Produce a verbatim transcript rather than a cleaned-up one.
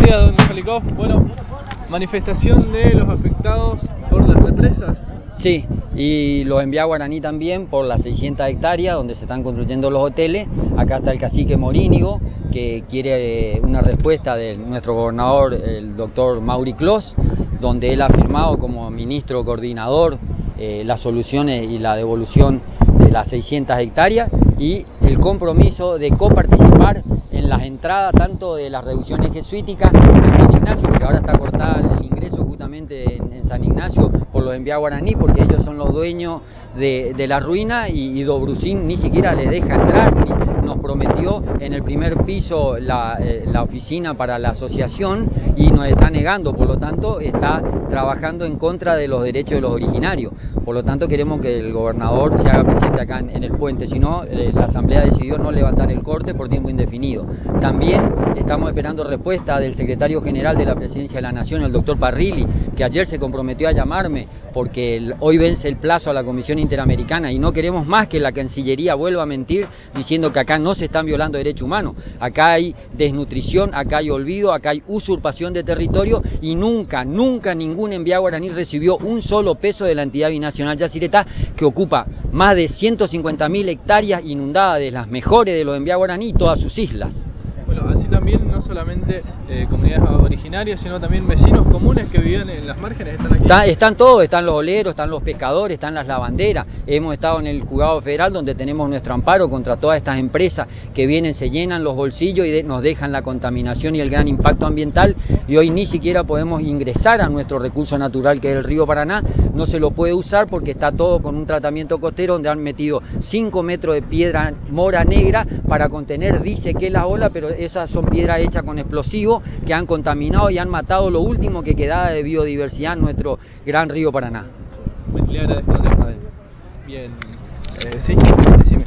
días, don Jalikov. Bueno, manifestación de los afectados por las represas. Sí, y los envía a Guaraní también por las seiscientas hectáreas donde se están construyendo los hoteles. Acá está el cacique Morínigo, que quiere una respuesta de nuestro gobernador, el doctor Mauri Clos, donde él ha firmado como ministro coordinador eh, las soluciones y la devolución de las seiscientas hectáreas y el compromiso de coparticipar en las entradas tanto de las reducciones jesuíticas en San Ignacio, porque ahora está cortada el ingreso justamente en, en San Ignacio por los envía Guaraní, porque ellos son los dueños de, de la ruina y, y Dobrucín ni siquiera le deja entrar, ni nos prometió en el primer piso la, eh, la oficina para la asociación y nos está negando, por lo tanto está trabajando en contra de los derechos de los originarios. Por lo tanto queremos que el gobernador se haga presente acá en, en el puente, si no eh, la asamblea decidió no levantar el corte por tiempo indefinido. También estamos esperando respuesta del secretario general de la Presidencia de la Nación, el doctor Parrilli, que ayer se comprometió a llamarme porque el, hoy vence el plazo a la Comisión Interamericana y no queremos más que la Cancillería vuelva a mentir diciendo que acá no se están violando derechos humanos. Acá hay desnutrición, acá hay olvido, acá hay usurpación de territorio y nunca, nunca ningún enviado guaraní recibió un solo peso de la entidad binacional Yacyretá, que ocupa más de ciento cincuenta mil hectáreas inundadas, de las mejores de los enviados guaraní y todas sus islas. Bueno, así también no solamente eh, comunidades originarias, sino también vecinos comunes que vivían en las márgenes están aquí. Está, están todos, están los oleros, están los pescadores, están las lavanderas. Hemos estado en el juzgado federal donde tenemos nuestro amparo contra todas estas empresas que vienen, se llenan los bolsillos y de, nos dejan la contaminación y el gran impacto ambiental, y hoy ni siquiera podemos ingresar a nuestro recurso natural que es el río Paraná. No se lo puede usar porque está todo con un tratamiento costero donde han metido cinco metros de piedra mora negra para contener, dice que la ola, pero esas son piedras hechas con explosivos que han contaminado y han matado lo último que quedaba de biodiversidad en nuestro gran río Paraná. Le agradezco. Bien, eh, sí, decime.